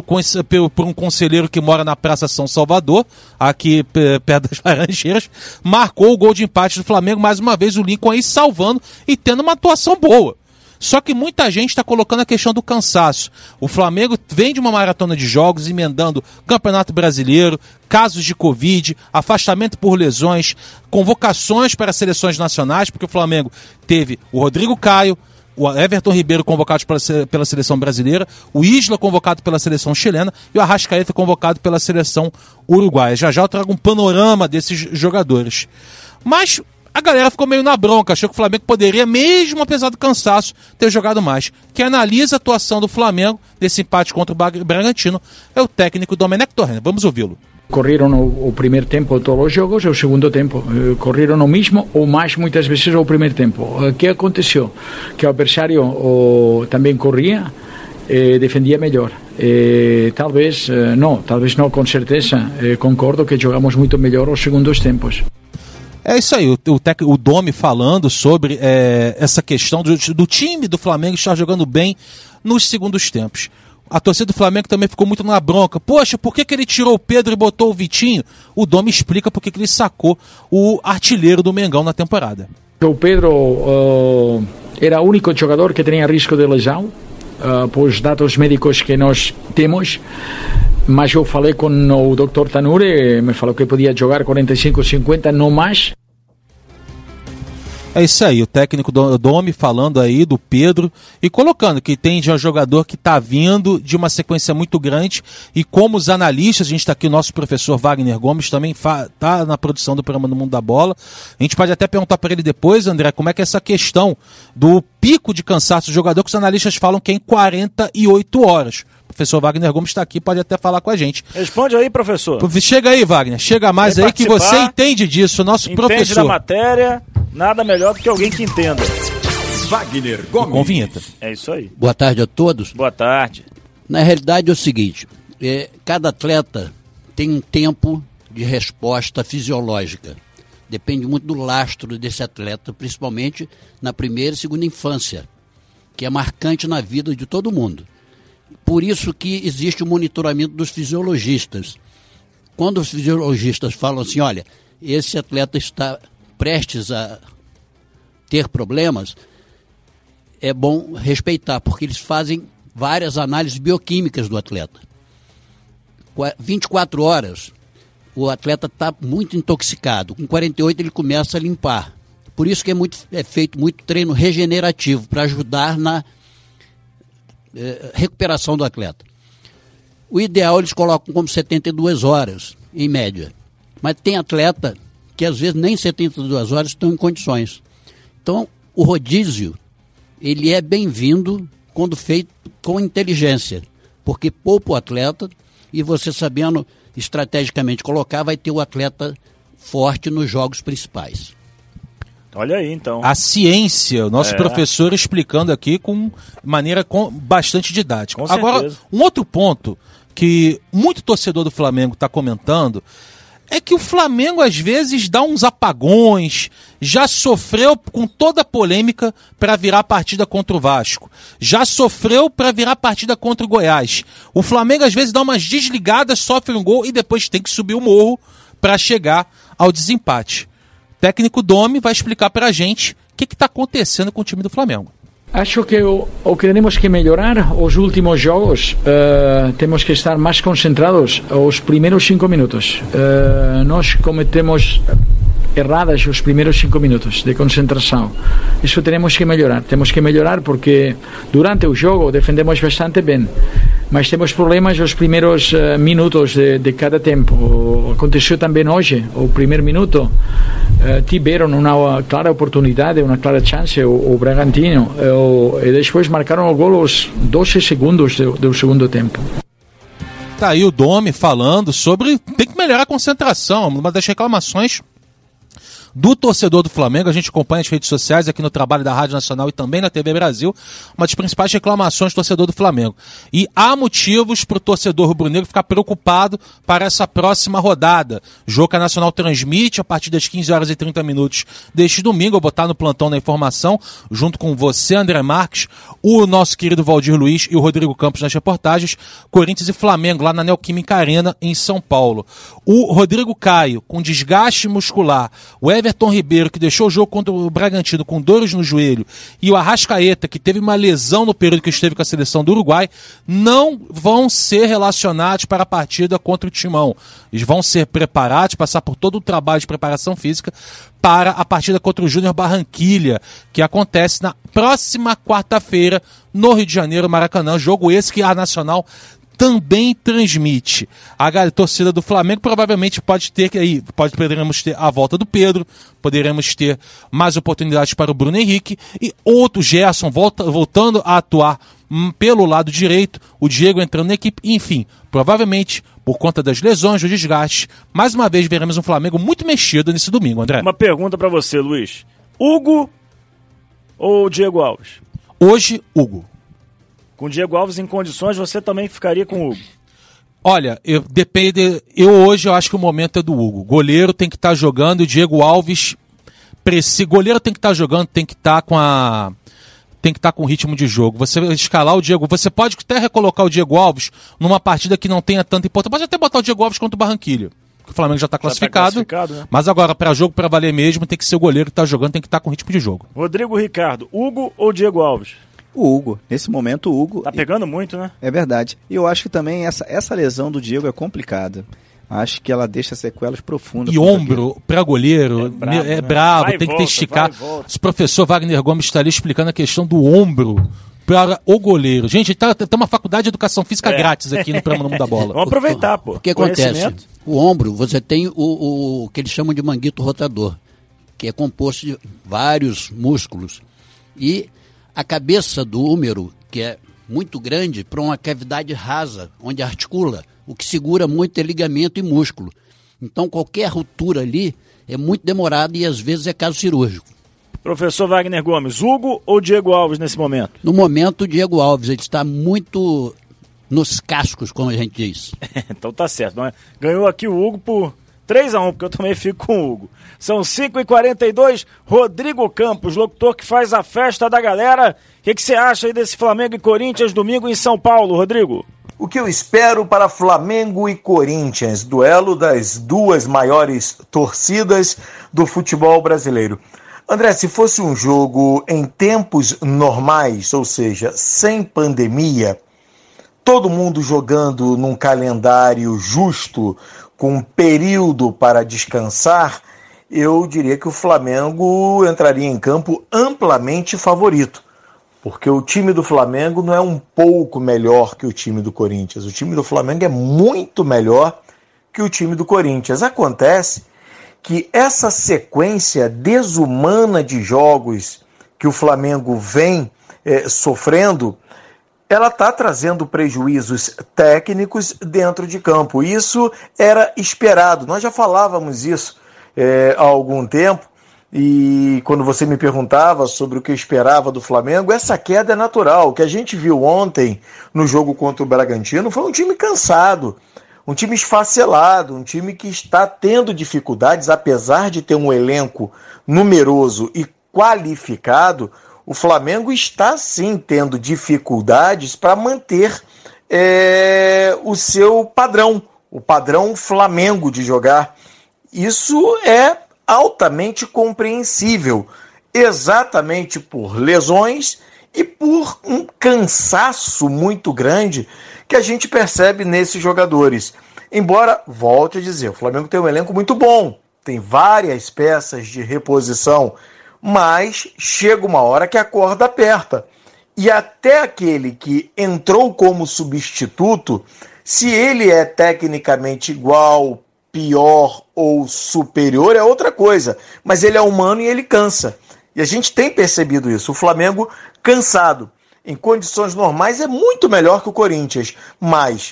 por um conselheiro que mora na Praça São Salvador, aqui perto das Laranjeiras, marcou o gol de empate do Flamengo, mais uma vez o Lincoln aí salvando e tendo uma atuação boa. Só que muita gente está colocando a questão do cansaço. O Flamengo vem de uma maratona de jogos, emendando Campeonato Brasileiro, casos de Covid, afastamento por lesões, convocações para seleções nacionais, porque o Flamengo teve o Rodrigo Caio, o Everton Ribeiro convocado pela seleção brasileira, o Isla convocado pela seleção chilena e o Arrascaeta convocado pela seleção uruguaia. Já já eu trago um panorama desses jogadores. Mas a galera ficou meio na bronca, achou que o Flamengo poderia, mesmo apesar do cansaço, ter jogado mais. Quem analisa a atuação do Flamengo desse empate contra o Bragantino é o técnico Domenech Torrent. Vamos ouvi-lo. Correram o primeiro tempo todos os jogos e o segundo tempo correram o mesmo ou mais muitas vezes o primeiro tempo. O que aconteceu? Que o adversário também corria e defendia melhor. Talvez não, com certeza concordo que jogamos muito melhor os segundos tempos. É isso aí, o Domi falando sobre essa questão do time do Flamengo estar jogando bem nos segundos tempos. A torcida do Flamengo também ficou muito na bronca. Poxa, por que ele tirou o Pedro e botou o Vitinho? O Domi explica por que ele sacou o artilheiro do Mengão na temporada. O Pedro era o único jogador que tinha risco de lesão, por os dados médicos que nós temos. Mas eu falei com o Dr. Tanure, me falou que podia jogar 45, 50, não mais. É isso aí, o técnico Domi falando aí do Pedro e colocando que tem já um jogador que está vindo de uma sequência muito grande e como os analistas, a gente está aqui, o nosso professor Wagner Gomes também está na produção do programa No Mundo da Bola. A gente pode até perguntar para ele depois, André, como é que é essa questão do pico de cansaço do jogador, que os analistas falam que é em 48 horas. O professor Wagner Gomes está aqui, pode até falar com a gente. Responde aí, professor. Chega aí, Wagner, chega mais aí que você entende disso, nosso professor. Entende da matéria, nada melhor do que alguém que entenda. Wagner Gomes. Com vinheta. É isso aí. Boa tarde a todos. Boa tarde. Na realidade é o seguinte, cada atleta tem um tempo de resposta fisiológica. Depende muito do lastro desse atleta, principalmente na primeira e segunda infância, que é marcante na vida de todo mundo. Por isso que existe o monitoramento dos fisiologistas. Quando os fisiologistas falam assim, olha, esse atleta está prestes a ter problemas, é bom respeitar, porque eles fazem várias análises bioquímicas do atleta. 24 horas, o atleta está muito intoxicado. Com 48 ele começa a limpar. Por isso que é feito muito treino regenerativo, para ajudar na recuperação do atleta. O ideal eles colocam como 72 horas, em média. Mas tem atleta que às vezes nem 72 horas estão em condições. Então, o rodízio, ele é bem-vindo quando feito com inteligência, porque poupa o atleta e você sabendo estrategicamente colocar, vai ter o atleta forte nos jogos principais. Olha aí, então. A ciência, o nosso professor explicando aqui com maneira bastante didática. Com Agora, certeza. um outro ponto que muito torcedor do Flamengo está comentando é que o Flamengo às vezes dá uns apagões, já sofreu com toda a polêmica para virar a partida contra o Vasco, já sofreu para virar a partida contra o Goiás. O Flamengo às vezes dá umas desligadas, sofre um gol e depois tem que subir o morro para chegar ao desempate. O técnico Domi vai explicar para a gente o que está acontecendo com o time do Flamengo. Acho que o que temos que melhorar os últimos jogos, temos que estar mais concentrados os primeiros 5 minutos. Nós cometemos erradas os primeiros 5 minutos de concentração. Isso temos que melhorar porque durante o jogo defendemos bastante bem, mas temos problemas nos primeiros minutos de cada tempo. Aconteceu também hoje, o primeiro minuto, tiveram uma clara oportunidade, uma clara chance o Bragantino, e depois marcaram o gol aos 12 segundos do segundo tempo. Tá aí o Domi falando sobre tem que melhorar a concentração, uma das reclamações do torcedor do Flamengo. A gente acompanha as redes sociais aqui no trabalho da Rádio Nacional e também na TV Brasil, uma das principais reclamações do torcedor do Flamengo. E há motivos para o torcedor rubro-negro ficar preocupado para essa próxima rodada. O jogo que a Nacional transmite a partir das 15h30 deste domingo. Eu vou botar no plantão da informação, junto com você, André Marques, o nosso querido Valdir Luiz e o Rodrigo Campos nas reportagens. Corinthians e Flamengo, lá na Neoquímica Arena, em São Paulo. O Rodrigo Caio, com desgaste muscular, o Everton Ribeiro, que deixou o jogo contra o Bragantino com dores no joelho, e o Arrascaeta, que teve uma lesão no período que esteve com a seleção do Uruguai, não vão ser relacionados para a partida contra o Timão. Eles vão ser preparados, passar por todo o trabalho de preparação física para a partida contra o Júnior Barranquilla, que acontece na próxima quarta-feira no Rio de Janeiro, Maracanã. Jogo esse que a Nacional também transmite. A torcida do Flamengo provavelmente poderemos ter a volta do Pedro, poderemos ter mais oportunidades para o Bruno Henrique e outro Gerson voltando a atuar pelo lado direito, o Diego entrando na equipe, enfim, provavelmente por conta das lesões, do desgaste, mais uma vez veremos um Flamengo muito mexido nesse domingo, André. Uma pergunta para você, Luiz. Hugo ou Diego Alves? Hoje, Hugo. Com o Diego Alves em condições, você também ficaria com o Hugo? Olha, hoje eu acho que o momento é do Hugo. Goleiro tem que estar jogando, o Diego Alves goleiro tem que estar jogando, tem que estar com ritmo de jogo. Você escalar o Diego, você pode até recolocar o Diego Alves numa partida que não tenha tanta importância. Pode até botar o Diego Alves contra o Barranquilla, que o Flamengo já está classificado, né? Mas agora, para jogo para valer mesmo, tem que ser o goleiro que está jogando, tem que estar com ritmo de jogo. Rodrigo Ricardo, Hugo ou Diego Alves? O Hugo. Nesse momento, o Hugo... Tá pegando muito, né? É verdade. E eu acho que também essa lesão do Diego é complicada. Acho que ela deixa sequelas profundas. E ombro para goleiro é brabo, tem que ter esticar. O professor Wagner Gomes está ali explicando a questão do ombro para o goleiro. Gente, tem uma faculdade de educação física grátis aqui no programa No Mundo da Bola. Vamos aproveitar, pô. O que acontece? O ombro, você tem o que eles chamam de manguito rotador, que é composto de vários músculos. E a cabeça do húmero, que é muito grande, para uma cavidade rasa, onde articula. O que segura muito é ligamento e músculo. Então, qualquer ruptura ali é muito demorada e, às vezes, é caso cirúrgico. Professor Wagner Gomes, Hugo ou Diego Alves nesse momento? No momento, o Diego Alves, ele está muito nos cascos, como a gente diz. Então tá certo, não é? Ganhou aqui o Hugo por 3-1, porque eu também fico com o Hugo. São 5h42, Rodrigo Campos, locutor que faz a festa da galera. O que você acha aí desse Flamengo e Corinthians domingo em São Paulo, Rodrigo? O que eu espero para Flamengo e Corinthians, duelo das duas maiores torcidas do futebol brasileiro. André, se fosse um jogo em tempos normais, ou seja, sem pandemia, todo mundo jogando num calendário justo, com um período para descansar, eu diria que o Flamengo entraria em campo amplamente favorito. Porque o time do Flamengo não é um pouco melhor que o time do Corinthians. O time do Flamengo é muito melhor que o time do Corinthians. Acontece que essa sequência desumana de jogos que o Flamengo vem sofrendo, ela está trazendo prejuízos técnicos dentro de campo. Isso era esperado. Nós já falávamos isso há algum tempo. E quando você me perguntava sobre o que eu esperava do Flamengo, essa queda é natural. O que a gente viu ontem no jogo contra o Bragantino foi um time cansado, um time esfacelado, um time que está tendo dificuldades, apesar de ter um elenco numeroso e qualificado. O Flamengo está sim tendo dificuldades para manter o seu padrão, o padrão Flamengo de jogar Isso é altamente compreensível, exatamente por lesões e por um cansaço muito grande que a gente percebe nesses jogadores. Embora, volte a dizer, o Flamengo tem um elenco muito bom, tem várias peças de reposição, mas chega uma hora que a corda aperta. E até aquele que entrou como substituto, se ele é tecnicamente igual, pior ou superior, é outra coisa. Mas ele é humano e ele cansa. E a gente tem percebido isso. O Flamengo cansado. Em condições normais é muito melhor que o Corinthians. Mas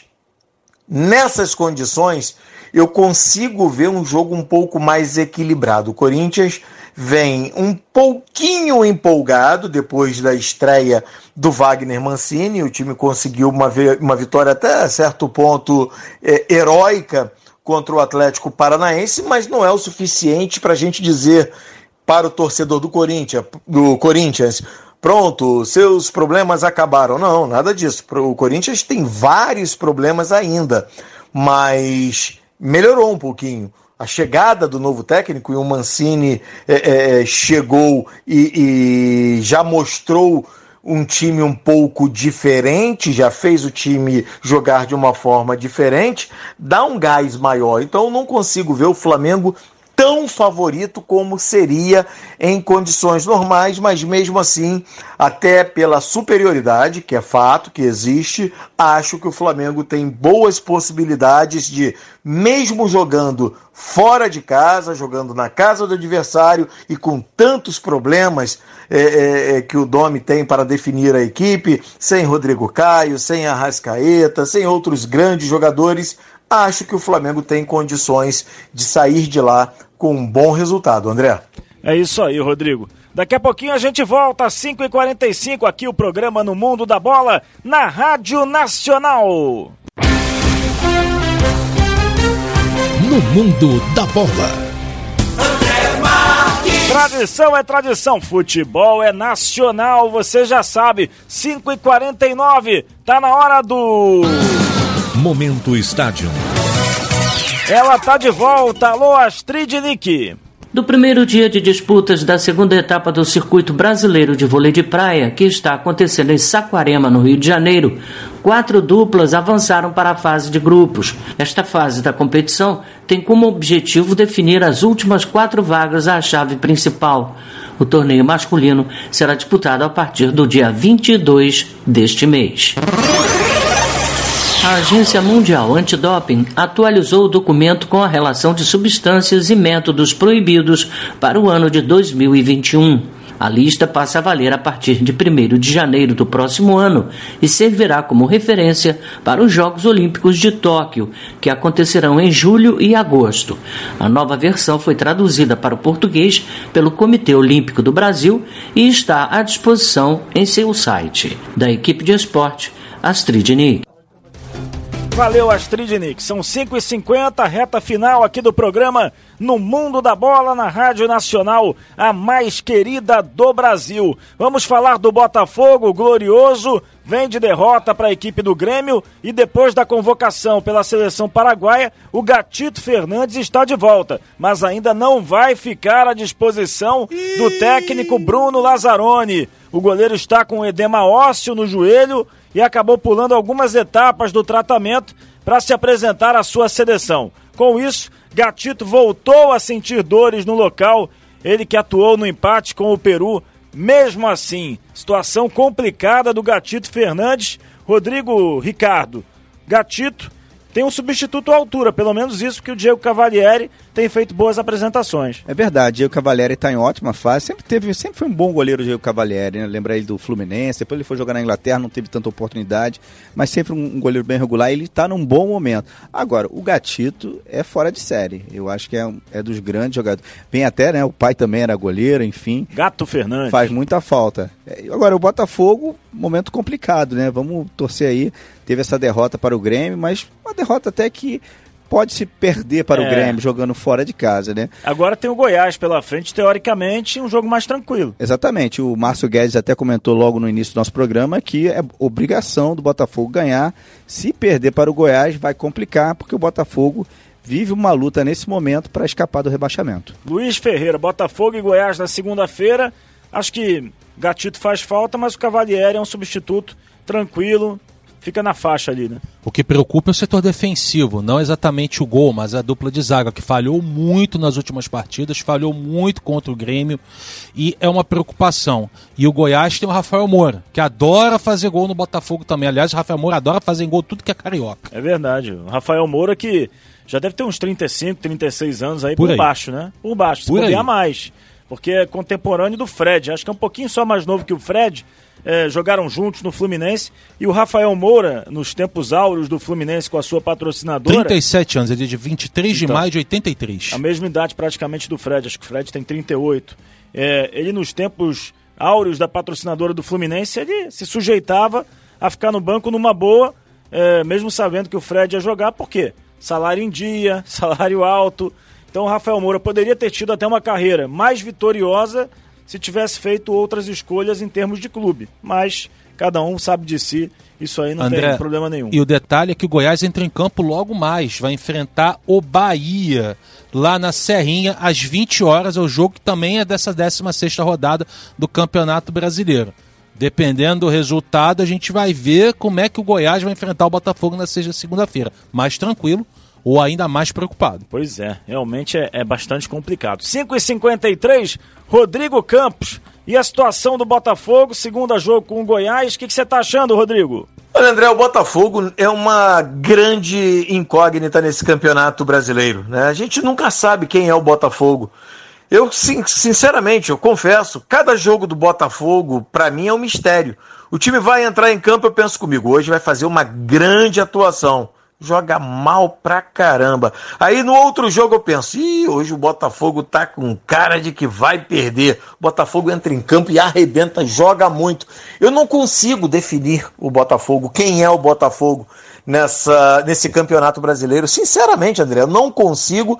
nessas condições eu consigo ver um jogo um pouco mais equilibrado. O Corinthians vem um pouquinho empolgado depois da estreia do Wagner Mancini. O time conseguiu uma vitória até certo ponto heróica contra o Atlético Paranaense, mas não é o suficiente para a gente dizer para o torcedor do Corinthians, pronto, seus problemas acabaram. Não, nada disso. O Corinthians tem vários problemas ainda, mas melhorou um pouquinho. A chegada do novo técnico, e o Mancini chegou e já mostrou um time um pouco diferente, já fez o time jogar de uma forma diferente, dá um gás maior. Então eu não consigo ver o Flamengo tão favorito como seria em condições normais, mas mesmo assim, até pela superioridade, que é fato, que existe, acho que o Flamengo tem boas possibilidades de, mesmo jogando fora de casa, jogando na casa do adversário e com tantos problemas que o Domi tem para definir a equipe, sem Rodrigo Caio, sem Arrascaeta, sem outros grandes jogadores, acho que o Flamengo tem condições de sair de lá com um bom resultado, André. É isso aí, Rodrigo. Daqui a pouquinho a gente volta às 5h45 aqui o programa No Mundo da Bola, na Rádio Nacional. No Mundo da Bola. Tradição é tradição, futebol é nacional, você já sabe, 5h49, tá na hora do... Momento Estádio. Ela tá de volta, alô Astrid Nick. Do primeiro dia de disputas da segunda etapa do Circuito Brasileiro de Vôlei de Praia, que está acontecendo em Saquarema, no Rio de Janeiro, 4 duplas avançaram para a fase de grupos. Esta fase da competição tem como objetivo definir as últimas 4 vagas à chave principal. O torneio masculino será disputado a partir do dia 22 deste mês. A Agência Mundial Antidoping atualizou o documento com a relação de substâncias e métodos proibidos para o ano de 2021. A lista passa a valer a partir de 1º de janeiro do próximo ano e servirá como referência para os Jogos Olímpicos de Tóquio, que acontecerão em julho e agosto. A nova versão foi traduzida para o português pelo Comitê Olímpico do Brasil e está à disposição em seu site. Da equipe de esporte, Astrid Nick. Valeu, Astrid Nick. São 5h50, reta final aqui do programa No Mundo da Bola, na Rádio Nacional, a mais querida do Brasil. Vamos falar do Botafogo, glorioso, vem de derrota para a equipe do Grêmio e depois da convocação pela seleção paraguaia, o Gatito Fernandes está de volta, mas ainda não vai ficar à disposição do técnico Bruno Lazzaroni. O goleiro está com edema ósseo no joelho e acabou pulando algumas etapas do tratamento para se apresentar à sua seleção. Com isso, Gatito voltou a sentir dores no local, ele que atuou no empate com o Peru. Mesmo assim, situação complicada do Gatito Fernandes. Rodrigo Ricardo, Gatito tem um substituto à altura, pelo menos isso, que o Diego Cavalieri tem feito boas apresentações. É verdade, Diego Cavalieri está em ótima fase, sempre foi um bom goleiro o Diego Cavalieri, né? Lembra ele do Fluminense, depois ele foi jogar na Inglaterra, não teve tanta oportunidade, mas sempre um goleiro bem regular, e ele está num bom momento. Agora, o Gatito é fora de série, eu acho que é dos grandes jogadores. Vem até, né, o pai também era goleiro, enfim. Gato Fernandes. Faz muita falta. Agora, o Botafogo, momento complicado, né, vamos torcer aí, teve essa derrota para o Grêmio, mas uma derrota até que pode se perder para o Grêmio jogando fora de casa, né? Agora tem o Goiás pela frente, teoricamente, um jogo mais tranquilo. Exatamente, o Márcio Guedes até comentou logo no início do nosso programa que é obrigação do Botafogo ganhar. Se perder para o Goiás vai complicar, porque o Botafogo vive uma luta nesse momento para escapar do rebaixamento. Luiz Ferreira, Botafogo e Goiás na segunda-feira. Acho que Gatito faz falta, mas o Cavalieri é um substituto tranquilo, fica na faixa ali, né? O que preocupa é o setor defensivo, não exatamente o gol, mas a dupla de zaga, que falhou muito nas últimas partidas, falhou muito contra o Grêmio, e é uma preocupação. E o Goiás tem o Rafael Moura, que adora fazer gol no Botafogo também. Aliás, o Rafael Moura adora fazer gol tudo que é carioca. É verdade. O Rafael Moura que já deve ter uns 35, 36 anos aí por baixo, né? Por baixo, se bobear mais. Porque é contemporâneo do Fred. Acho que é um pouquinho só mais novo que o Fred. Jogaram juntos no Fluminense. E o Rafael Moura, nos tempos áureos do Fluminense com a sua patrocinadora... 37 anos, ele é de 23 de maio de 83. A mesma idade praticamente do Fred. Acho que o Fred tem 38. Ele, nos tempos áureos da patrocinadora do Fluminense, ele se sujeitava a ficar no banco numa boa, mesmo sabendo que o Fred ia jogar. Por quê? Salário em dia, salário alto. Então o Rafael Moura poderia ter tido até uma carreira mais vitoriosa se tivesse feito outras escolhas em termos de clube. Mas cada um sabe de si, isso aí não tem problema nenhum. E o detalhe é que o Goiás entra em campo logo mais, vai enfrentar o Bahia, lá na Serrinha, às 20 horas, é o jogo que também é dessa 16ª rodada do Campeonato Brasileiro. Dependendo do resultado, a gente vai ver como é que o Goiás vai enfrentar o Botafogo na segunda-feira. Mais tranquilo ou ainda mais preocupado. Pois é, realmente é bastante complicado. 5h53, Rodrigo Campos. E a situação do Botafogo, segunda jogo com o Goiás, o que você está achando, Rodrigo? Olha, André, o Botafogo é uma grande incógnita nesse campeonato brasileiro, né? A gente nunca sabe quem é o Botafogo. Eu, sinceramente, eu confesso, cada jogo do Botafogo, para mim, é um mistério. O time vai entrar em campo, eu penso comigo, hoje vai fazer uma grande atuação. Joga mal pra caramba. Aí no outro jogo eu penso, hoje o Botafogo tá com cara de que vai perder. O Botafogo entra em campo e arrebenta, joga muito. Eu não consigo definir o Botafogo, quem é o Botafogo nesse campeonato brasileiro. Sinceramente, André, eu não consigo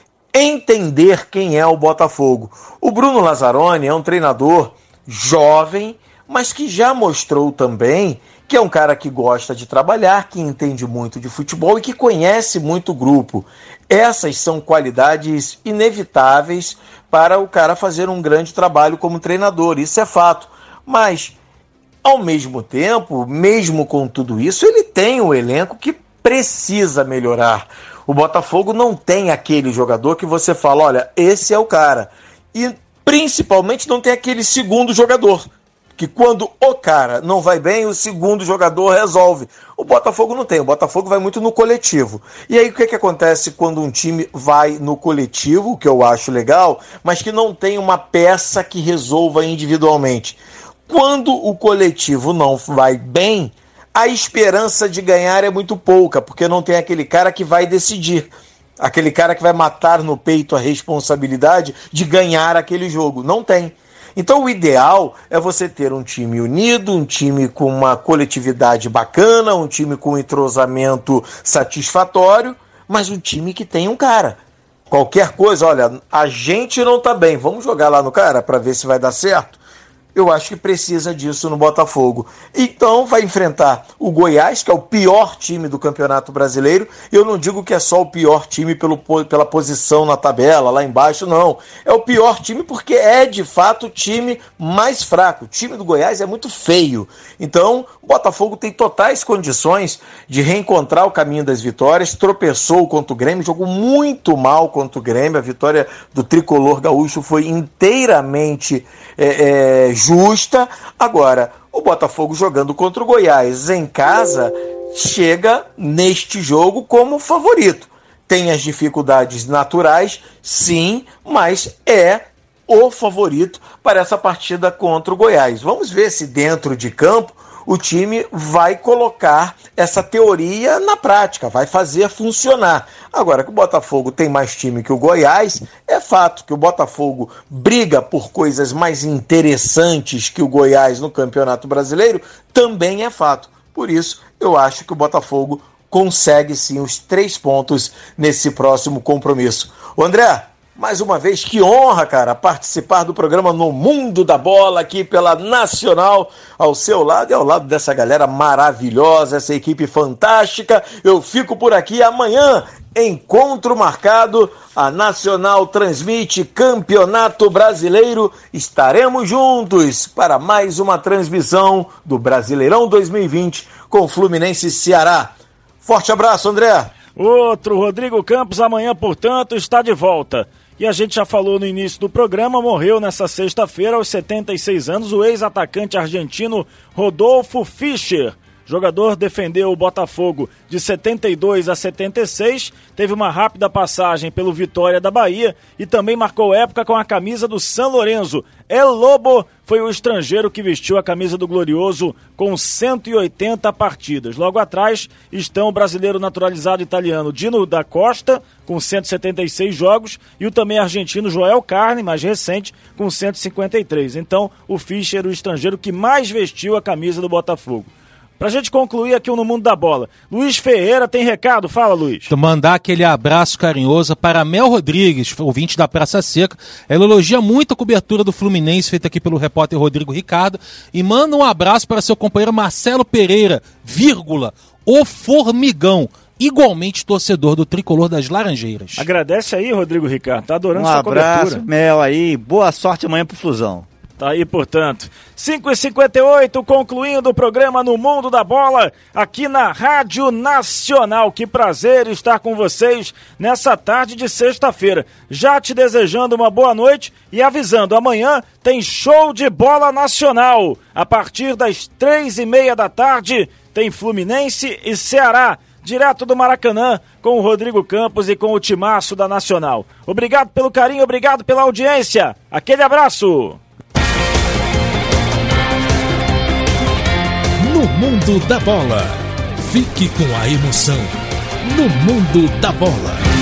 entender quem é o Botafogo. O Bruno Lazzaroni é um treinador jovem, mas que já mostrou também que é um cara que gosta de trabalhar, que entende muito de futebol e que conhece muito o grupo. Essas são qualidades inevitáveis para o cara fazer um grande trabalho como treinador, isso é fato. Mas, ao mesmo tempo, mesmo com tudo isso, ele tem um elenco que precisa melhorar. O Botafogo não tem aquele jogador que você fala, olha, esse é o cara. E, principalmente, não tem aquele segundo jogador, que quando o cara não vai bem, o segundo jogador resolve. O Botafogo não tem, o Botafogo vai muito no coletivo. E aí o que acontece quando um time vai no coletivo, que eu acho legal, mas que não tem uma peça que resolva individualmente? Quando o coletivo não vai bem, a esperança de ganhar é muito pouca, porque não tem aquele cara que vai decidir. Aquele cara que vai matar no peito a responsabilidade de ganhar aquele jogo. Não tem. Então o ideal é você ter um time unido, um time com uma coletividade bacana, um time com um entrosamento satisfatório, mas um time que tem um cara. Qualquer coisa, olha, a gente não tá bem, vamos jogar lá no cara para ver se vai dar certo? Eu acho que precisa disso no Botafogo. Então vai enfrentar o Goiás, que é o pior time do Campeonato Brasileiro. Eu não digo que é só o pior time pela posição na tabela, lá embaixo, não. É o pior time porque é, de fato, o time mais fraco. O time do Goiás é muito feio. Então, o Botafogo tem totais condições de reencontrar o caminho das vitórias. Tropeçou contra o Grêmio, jogou muito mal contra o Grêmio. A vitória do tricolor gaúcho foi inteiramente justa. Agora, o Botafogo jogando contra o Goiás em casa chega neste jogo como favorito. Tem as dificuldades naturais, sim, mas é o favorito para essa partida contra o Goiás. Vamos ver se dentro de campo o time vai colocar essa teoria na prática, vai fazer funcionar. Agora, que o Botafogo tem mais time que o Goiás, é fato que o Botafogo briga por coisas mais interessantes que o Goiás no Campeonato Brasileiro, também é fato. Por isso, eu acho que o Botafogo consegue sim os 3 pontos nesse próximo compromisso. Ô André, Mais uma vez, que honra, cara, participar do programa No Mundo da Bola, aqui pela Nacional, ao seu lado e ao lado dessa galera maravilhosa, essa equipe fantástica. Eu fico por aqui amanhã, encontro marcado, a Nacional transmite Campeonato Brasileiro. Estaremos juntos para mais uma transmissão do Brasileirão 2020 com Fluminense e Ceará. Forte abraço, André. Outro Rodrigo Campos amanhã, portanto, está de volta. E a gente já falou no início do programa, morreu nessa sexta-feira, aos 76 anos, o ex-atacante argentino Rodolfo Fischer. O jogador defendeu o Botafogo de 72 a 76, teve uma rápida passagem pelo Vitória da Bahia e também marcou época com a camisa do San Lorenzo. El Lobo foi o estrangeiro que vestiu a camisa do Glorioso com 180 partidas. Logo atrás estão o brasileiro naturalizado italiano Dino da Costa, com 176 jogos, e o também argentino Joel Carne, mais recente, com 153. Então, o Fischer, o estrangeiro que mais vestiu a camisa do Botafogo. Pra gente concluir aqui No Mundo da Bola, Luiz Ferreira tem recado, fala Luiz. Mandar aquele abraço carinhoso para Mel Rodrigues, ouvinte da Praça Seca. Ela elogia muito a cobertura do Fluminense, feita aqui pelo repórter Rodrigo Ricardo, e manda um abraço para seu companheiro Marcelo Pereira, o Formigão, igualmente torcedor do Tricolor das Laranjeiras. Agradece aí, Rodrigo Ricardo, tá adorando sua cobertura. Um abraço, Mel, aí, boa sorte amanhã pro Flusão. Tá aí, portanto, 5h58, concluindo o programa No Mundo da Bola, aqui na Rádio Nacional. Que prazer estar com vocês nessa tarde de sexta-feira. Já te desejando uma boa noite e avisando, amanhã tem show de bola nacional. A partir das 3h30 da tarde, tem Fluminense e Ceará, direto do Maracanã, com o Rodrigo Campos e com o timaço da Nacional. Obrigado pelo carinho, obrigado pela audiência. Aquele abraço. No Mundo da Bola. Fique com a emoção. No Mundo da Bola.